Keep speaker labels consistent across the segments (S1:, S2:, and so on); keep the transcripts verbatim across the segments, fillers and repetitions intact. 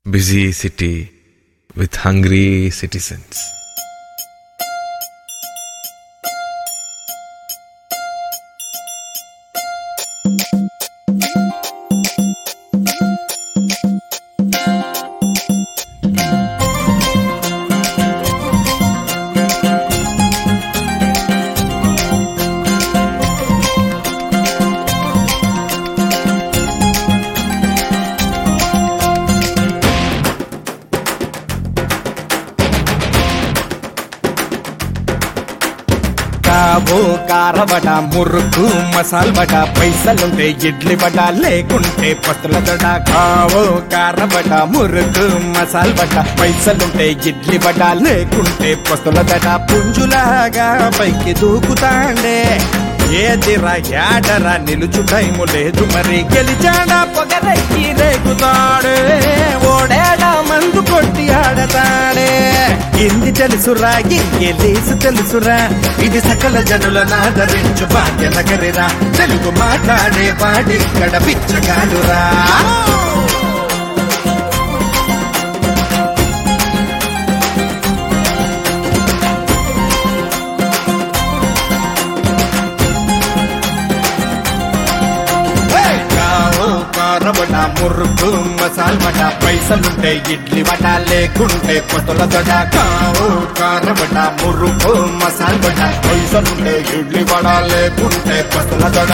S1: busy city with hungry citizens.
S2: కావో కారబట murukku masala బట పైసలుంటే idli బట లేకుంటే పస్తుల దడ. కావో కారబట మురుకు మసాల్ బట పైసలుంటే ఇడ్లీ బట లేకుంటే పస్తుల దడ. పుంజులాగా పైకి దూకుతాండే ఏదిరా యాడరా నిలుచు టైము లేదు మరి. గెలిచాడా పొగరెక్కి రేగుతాడే ఓడేడా మందు కొట్టి ఆడతాడే. ఇంది తెలుసురా ఇంకెలీసు తెలుసురా ఇది సకల జనుల నాదరించు భాగ్యనగరిరా. తెలుగు మాట్లాడే వాడిక్కడ పిచ్చగాడురా. కారబట మురుకు మసాల్ బట పైసలుంటే ఇడ్లీ బట లేకుంటే పొతుల దడ. కావు కారబట మురుకు మసాల్ బట పైసలుంటే ఇడ్లీ బట లేకుంటే పొతుల దడ.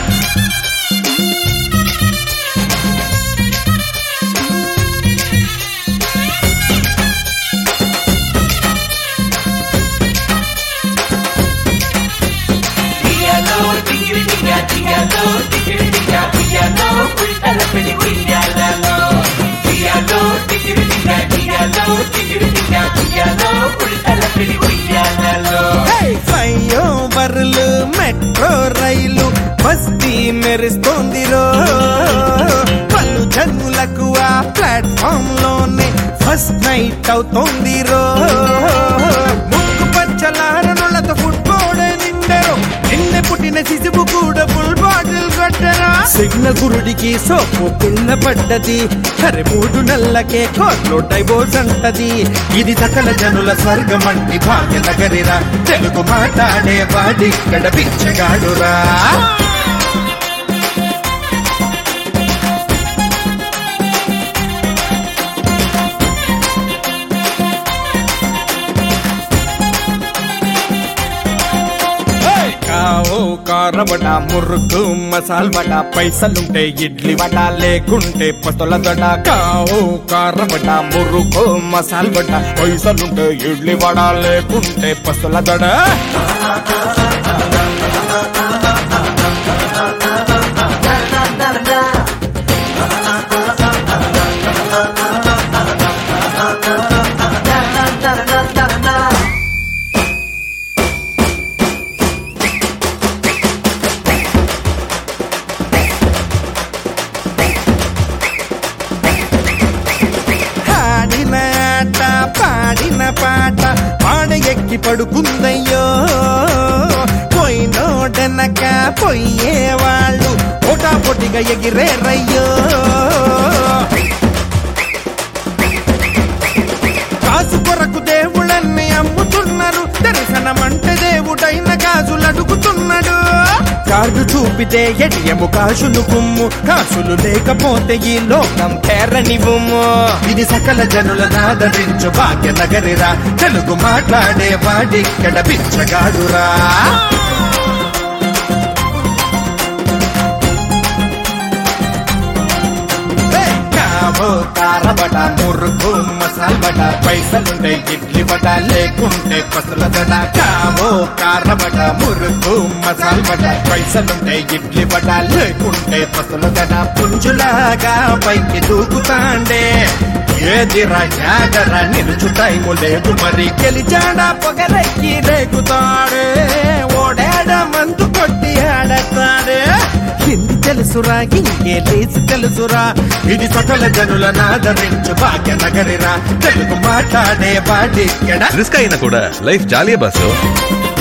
S2: ఫ్లైఓవర్లు మెట్రో రైలు బస్తీ మెరుస్తోందిరో. పలు జన్ములకు ఆ ప్లాట్ఫామ్ లోనే ఫస్ట్ నైట్ అవుతోందిరో. ముక్కు పచ్చలారనులతో ఫుట్బాల్ నిండరు. నిన్న పుట్టిన శిశువు కూడా ఫుల్ బాటిల్ కొట్టరా. సిగ్నల్ గురుడికి సోపు పిల్ల పడ్డది. అరే మూడు నెలలకే కోర్టులో డైవోర్స్ అంటది. ఇది సకల జనుల స్వర్గం అంటి భాగ్యనగరిరా. తెలుగు మాట్లాడే వాడిక్కడ పిచ్చగాడురా. కావో కారబట మురుకు మసాల్ బట పైసలుంటే ఇడ్లీ బట లేకుంటే పస్తుల దడ. కావో కారబట మురుకు మసాల్ బట పైసలుంటే ఇడ్లీ బట లేకుంటే పస్తుల దడ. పాడిన పాట పాడ ఎక్కి పడుకుందయ్యో. పోయినోడనక పోయేవాళ్ళు పోటా పొట్టిగా ఎగిరేరయ్యో. కాసు కొరకు దేవుళ్ళన్ని అమ్ముతున్నారు. దర్శనమంటే దేవుడైన కాసులు అడుగుతున్నాడు. కార్డు చూపితే ఎడియము కాసులు కుమ్ము. కాసులు లేకపోతే ఈ లోకం పేరనివ్వుము. ఇది సకల జనుల నాదరించు భాగ్యనగరిరా. తెలుగు మాట్లాడే వాడిక్కడ పిచ్చగాడురా. కారబట మురుకు మసాల్ బట పైసలుంటే ఇడ్లీ బట లేకుంటే పస్తుల దడ. కావో కారబట మురుకు మసాల్ బట పైసలుంటే ఇడ్లీ బట లేకుంటే పస్తుల దడ. పుంజులాగా పైకి దూకుతాండే ఏదిరా యాగరా నిలుచు టైము లేదు మరి. గెలిచాడా పొగరెక్కి రేగుతాడే ఓడేడా మందు కొట్టి ఆడతాడే. హిందీ తెలుసురా ఇంగ్లీష్ తెలుసురా ఇది సకల జనుల నాదరించు భాగ్యనగరిరా. తెలుగు మాట్లాడే వాడిక్కడ
S1: రిస్క్ అయినా కూడా లైఫ్ జాలియే బాసు.